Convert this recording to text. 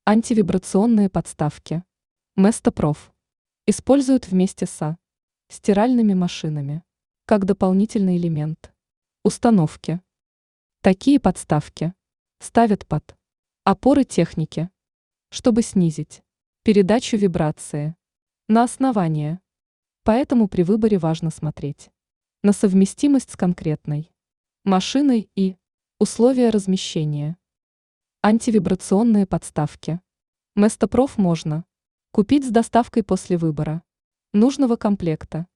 Антивибрационные подставки. Mestoprof. Используют вместе со стиральными машинами как дополнительный элемент установки. Такие подставки ставят под опоры техники, чтобы снизить передачу вибрации на основание. Поэтому при выборе важно смотреть на совместимость с конкретной машиной и условия размещения. Антивибрационные подставки. Mestoprof можно купить с доставкой после выбора нужного комплекта.